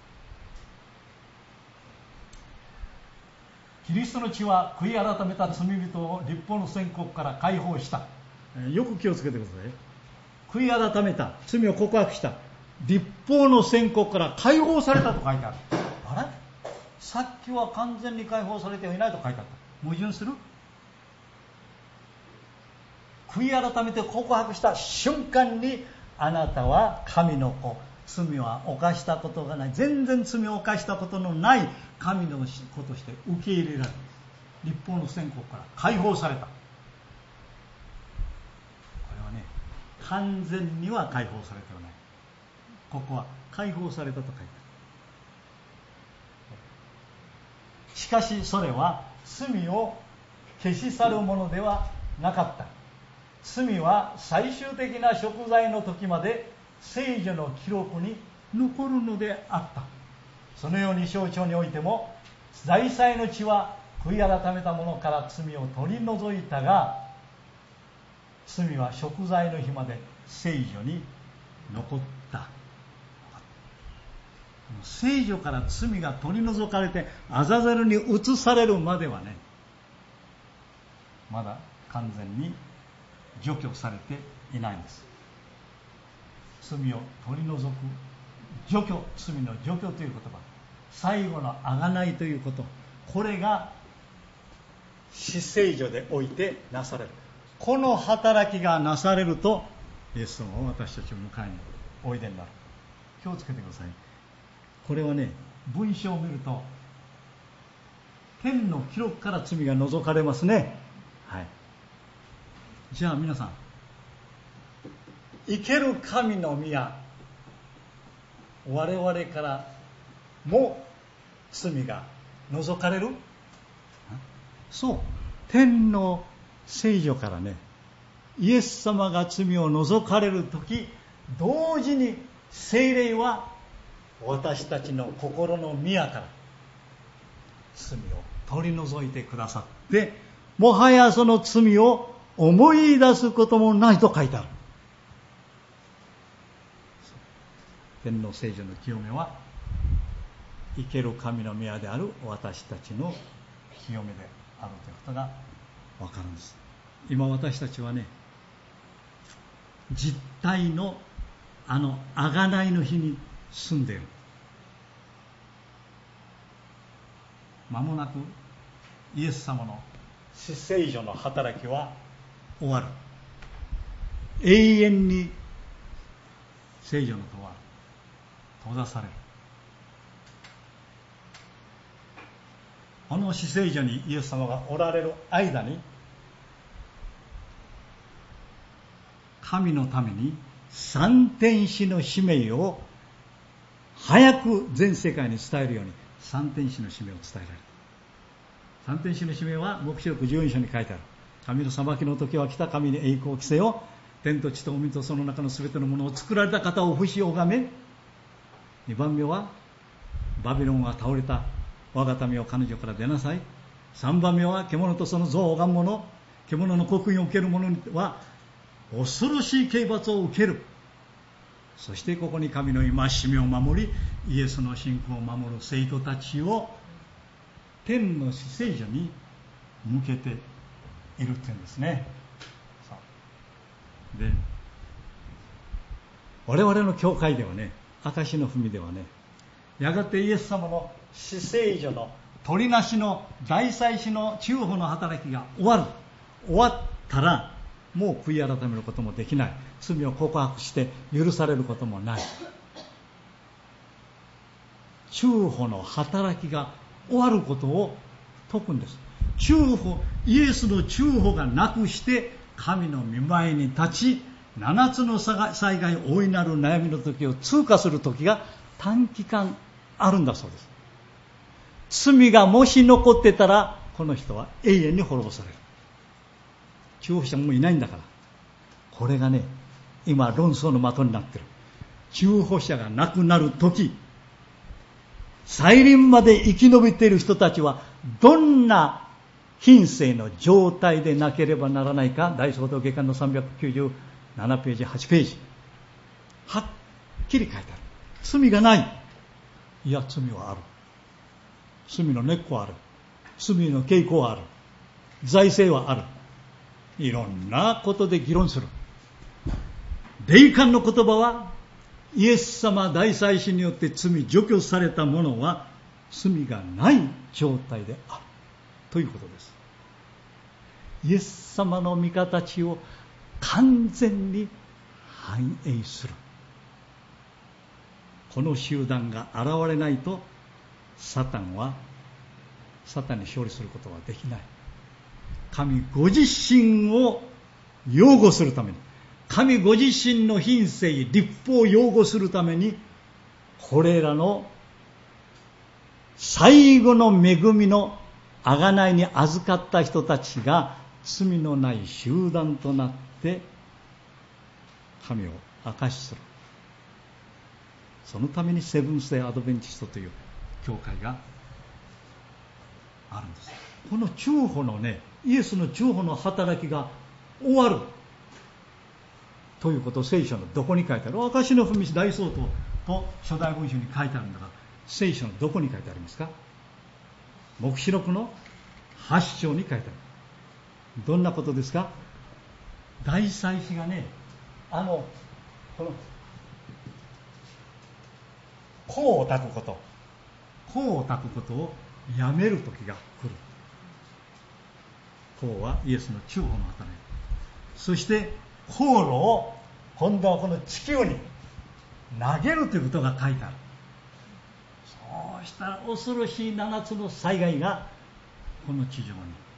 キリストの血は悔い改めた罪人を律法の宣告から解放した。よく気をつけてください。悔い改めた、罪を告白した、律法の宣告から解放されたと書いてある。あれ？さっきは完全に解放されてはいないと書いてあった。矛盾する？悔い改めて告白した瞬間にあなたは神の子、罪は犯したことがない、全然罪を犯したことのない神の子として受け入れられる。律法の宣告から解放された。これはね、完全には解放されてはない。ここは解放されたと書いてある。しかしそれは罪を消し去るものではなかった。罪は最終的な贖罪の時まで聖書の記録に残るのであった。そのように象徴においても財産の血は悔い改めた者から罪を取り除いたが、罪は贖罪の日まで聖書に残った。聖書から罪が取り除かれてアザゼルに移されるまではね、まだ完全に除去されていないんです。罪を取り除く除去、罪の除去という言葉、最後の贖いということ、これが死聖所でおいてなされる。この働きがなされるとイエス様を私たちを迎えにおいでになる。気をつけてください。これはね、文章を見ると天の記録から罪が除かれますね。はい。じゃあ皆さん、生ける神の宮、我々からも罪が除かれる？そう、天の聖所からね、イエス様が罪を除かれるとき、同時に聖霊は私たちの心の宮から罪を取り除いてくださって、もはやその罪を思い出すこともないと書いてある。天の聖所の清めは生ける神の宮である私たちの清めであるということが分かるんです。今私たちはね、実体の贖いの日に住んでいる。間もなくイエス様の死聖所の働きは終わる。 永遠に聖女の戸は閉ざされる。この死聖所にイエス様がおられる間に、神のために三天使の使命を早く全世界に伝えるように、三天使の使命を伝えられる。三天使の使命は黙示録14章に書いてある。神の裁きの時は来た、神に栄光を着せよ。天と地と海とその中のすべてのものを作られた方を不死を拝め。2番目はバビロンが倒れた、我が民を彼女から出なさい。3番目は獣とその像を拝む者、獣の刻印を受ける者は恐ろしい刑罰を受ける。そしてここに神の戒めを守り、イエスの信仰を守る生徒たちを天の死聖所に向けているっていうんですね。で、我々の教会ではね、証の文ではね、やがてイエス様の死聖所の取りなしの大祭司の中保の働きが終わったら、もう悔い改めることもできない。罪を告白して許されることもない。中保の働きが終わることを説くんです。イエスの中保がなくして神の御前に立ち、7つの災害、大いなる悩みの時を通過する時が短期間あるんだそうです。罪がもし残ってたら、この人は永遠に滅ぼされる。中保者もいないんだから。これがね、今論争の的になってる。中保者が亡くなる時、再臨まで生き延びている人たちはどんな品性の状態でなければならないか。大総統下巻の397ページ8ページ、はっきり書いてある。罪がない。いや、罪はある。罪の根っこはある。罪の傾向はある。財政はある。いろんなことで議論する。霊感の言葉は、イエス様大祭司によって罪除去された者は罪がない状態であるということです。イエス様の御形を完全に反映する。この集団が現れないと、サタンに勝利することはできない。神ご自身を擁護するために、神ご自身の品性、律法を擁護するために、これらの最後の恵みの贖いに預かった人たちが罪のない集団となって神を証しする。そのためにセブンスデーアドベンチストという教会があるんです。この中保のね、イエスの中保の働きが終わるということを聖書のどこに書いてある？証の文大総統と初代文書に書いてあるんだから、聖書のどこに書いてありますか？黙示録の8章に書いてある。どんなことですか？大祭司がね、この香を焚くことをやめる時が来る。香はイエスの中保の働き。そして香炉を今度はこの地球に投げるということが書いてある。そうしたら恐ろしい7つの災害がこの地上に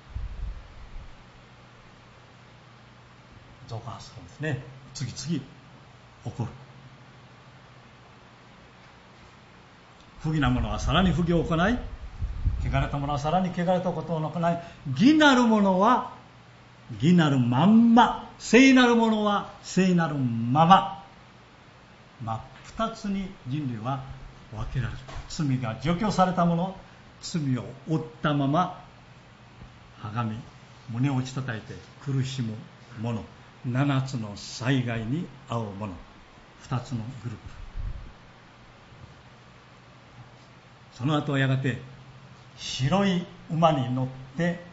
増加するんですね。次々起こる。不義な者はさらに不義を行い、汚れた者はさらに汚れたことを行い、義なる者は義なるまんま、聖なる者は聖なるまま、二つに人類は分けられる。罪が除去された者、罪を負ったままはがみ胸を打ち叩いて苦しむ者、7つの災害に遭う者、2つのグループ。その後はやがて白い馬に乗って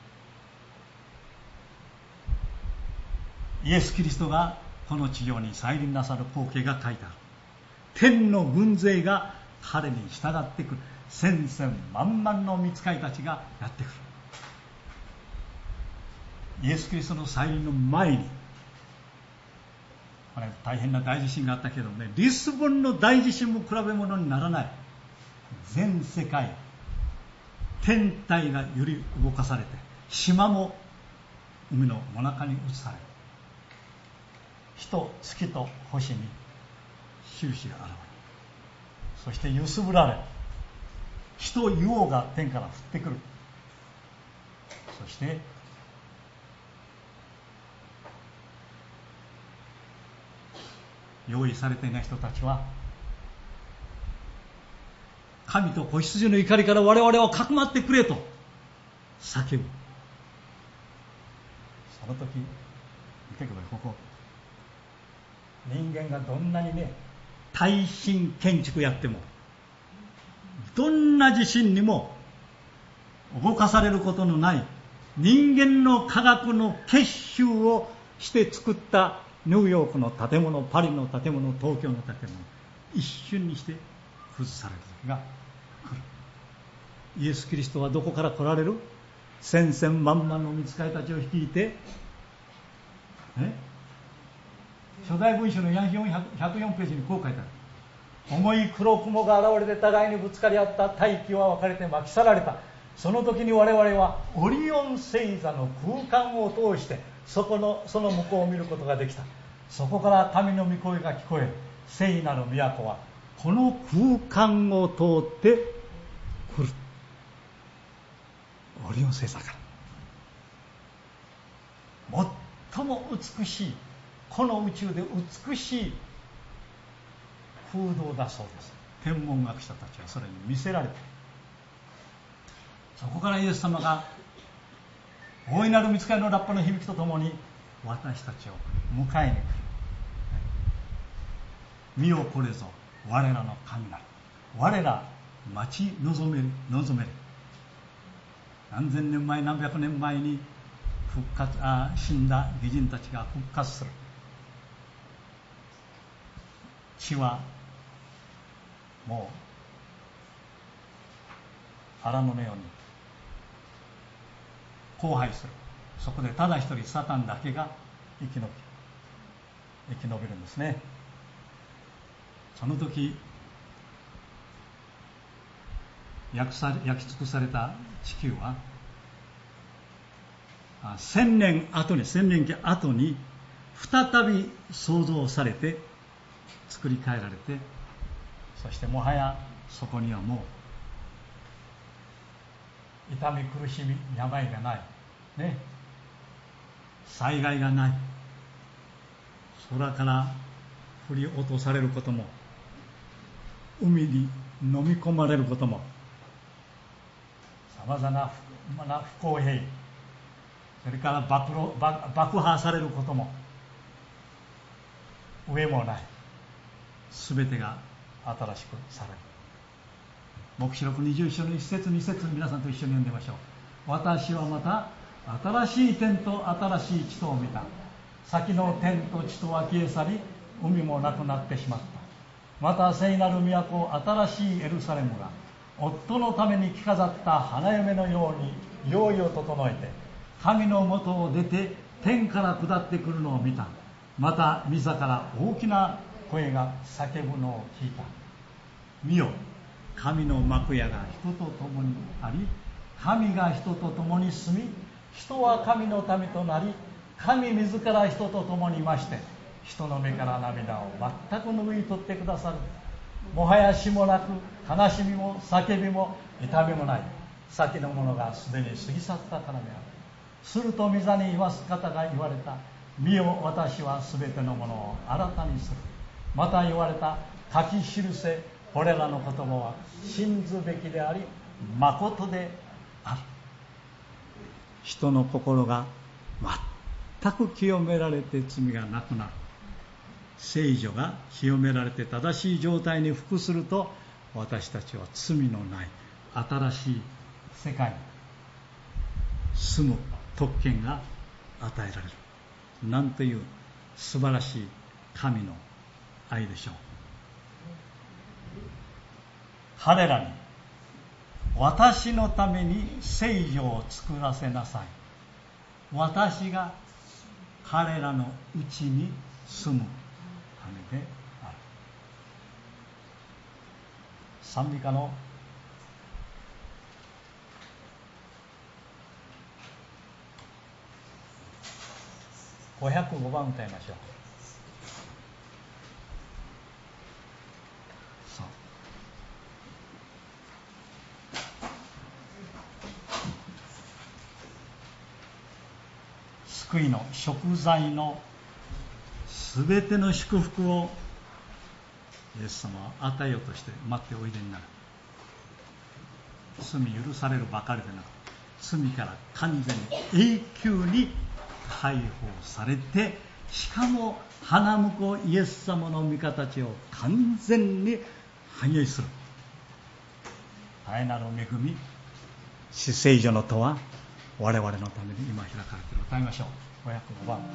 イエス・キリストがこの地上に再臨なさる光景が書いてある。天の軍勢が彼に従ってくる。千々万々の御使いたちがやってくる。イエス・キリストの再臨の前にこれ大変な大地震があったけどね、リスボンの大地震も比べ物にならない。全世界天体が揺り動かされて、島も海の真中に移される。火と月と星に印が現れる。そして揺すぶられる。火と硫黄が天から降ってくる。そして用意されていない人たちは、神と子羊の怒りから我々をかくまってくれと叫ぶ。その時見てください。ここ人間がどんなにね、耐震建築やっても、どんな地震にも動かされることのない人間の科学の結集をして作ったニューヨークの建物、パリの建物、東京の建物、一瞬にして崩される時が来る。イエス・キリストはどこから来られる？千々万々の御使いたちを率いて、初代文書の104ページにこう書いてある。重い黒雲が現れて互いにぶつかり合った。大気は分かれて巻き去られた。その時に我々はオリオン星座の空間を通してその向こうを見ることができた。そこから神の御声が聞こえる。聖なる都はこの空間を通って来る。オリオン星座から最も美しい、この宇宙で美しい空洞だそうです。天文学者たちはそれに見せられている。そこからイエス様が大いなる御使いのラッパの響きとともに私たちを迎えに来る。見よこれぞ我らの神なる。我ら待ち望める。何千年前何百年前に死んだ義人たちが復活する。地はもう荒野のように荒廃する。そこでただ一人サタンだけが生き延びるんですね。その時焼き尽くされた地球は千年期後に再び創造されて作り変えられて、そしてもはやそこにはもう痛み苦しみ病がないね、災害がない。空から振り落とされることも、海に飲み込まれることも、さまざまな不公平、それから爆破されることも上もない。すべてが新しくされる。黙示録21章の1節2節、皆さんと一緒に読んでみましょう。私はまた新しい天と新しい地とを見た。先の天と地とは消え去り、海もなくなってしまった。また聖なる都、新しいエルサレムが夫のために着飾った花嫁のように用意を整えて、神の元を出て天から下ってくるのを見た。また御座から大きな声が叫ぶのを聞いた。見よ、神の幕屋が人と共にあり、神が人と共に住み、人は神の民となり、神自ら人と共にいまして、人の目から涙を全く拭い取ってくださる。もはや死もなく、悲しみも叫びも痛みもない。先のものがすでに過ぎ去ったからである。すると御座に言わす方が言われた。見よ、私はすべてのものを新たにする。また言われた。書き記せ、これらの言葉は信ずべきであり、誠である。人の心が全く清められて罪がなくなる。聖女が清められて正しい状態に服すると、私たちは罪のない新しい世界に住む特権が与えられる。なんという素晴らしい神の愛でしょう。彼らに私のために聖女を作らせなさい。私が彼らのうちに住むめである。賛美歌の505番歌いましょう。救いの贖罪のすべての祝福をイエス様は与えようとして待っておいでになる。罪許されるばかりでなく、罪から完全に永久に解放されて、しかも花婿イエス様の御形を完全に反映する大なる恵み、至聖所の戸は我々のために今開かれている。歌いましょう。505番。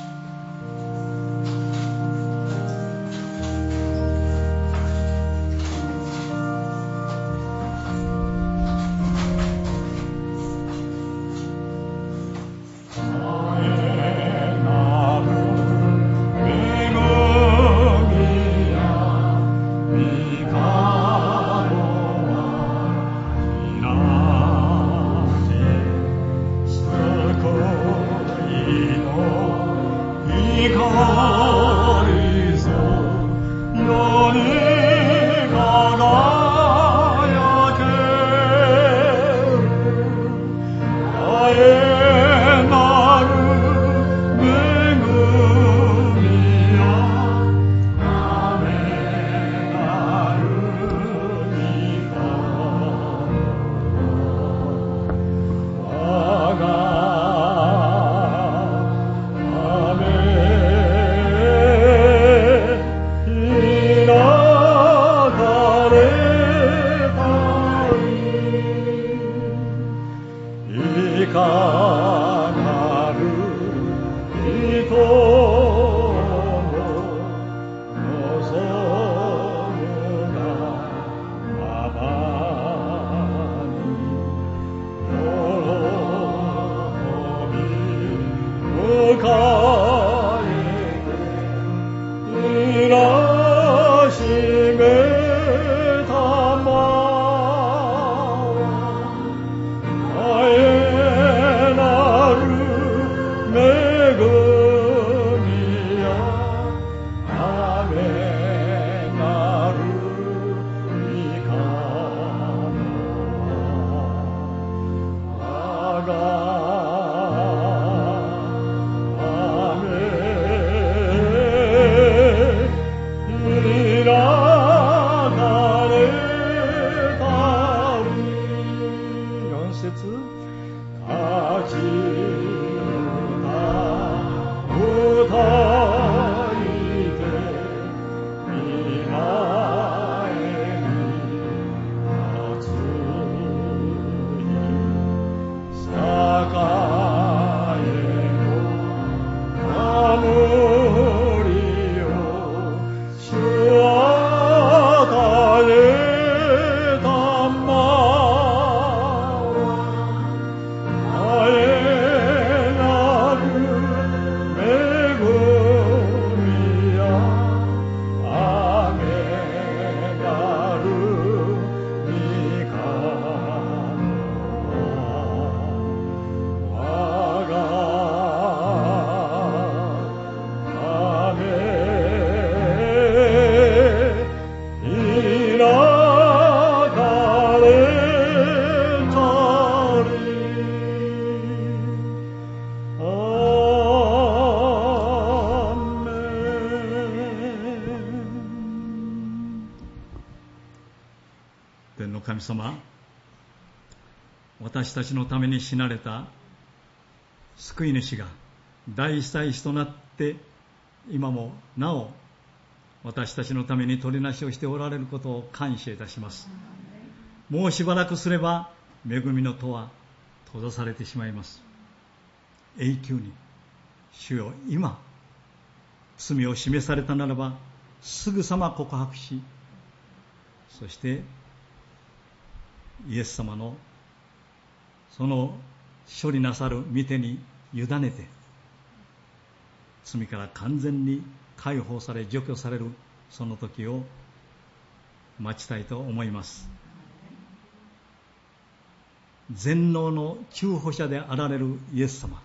神様、私たちのために死なれた救い主が大祭司となって今もなお私たちのために取りなしをしておられることを感謝いたします。もうしばらくすれば恵みの戸は閉ざされてしまいます。永久に主よ、今罪を示されたならばすぐさま告白し、そしてイエス様のその処理なさる御手に委ねて罪から完全に解放され除去されるその時を待ちたいと思います。全能の救護者であられるイエス様、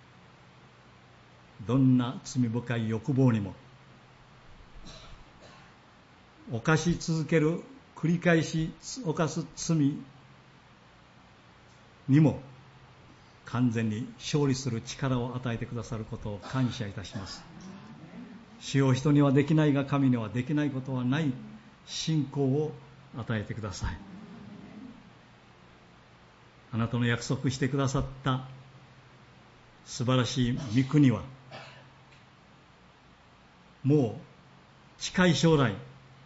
どんな罪深い欲望にも犯し続ける、繰り返し犯す罪にも完全に勝利する力を与えてくださることを感謝いたします。主よ、人にはできないが神にはできないことはない信仰を与えてください。あなたの約束してくださった素晴らしい御国はもう近い将来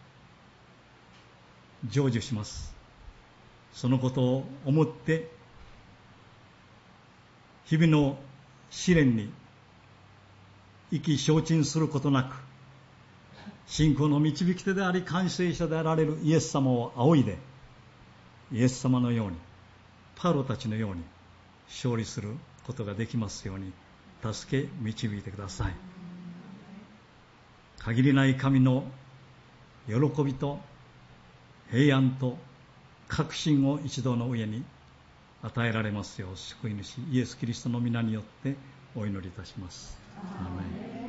成就します。そのことを思って日々の試練に意気消沈することなく、信仰の導き手であり完成者であられるイエス様を仰いで、イエス様のようにパウロたちのように勝利することができますように助け導いてください。限りない神の喜びと平安と確信を一同の上に与えられますよう、救い主イエス・キリストの皆によってお祈りいたします。アーメン。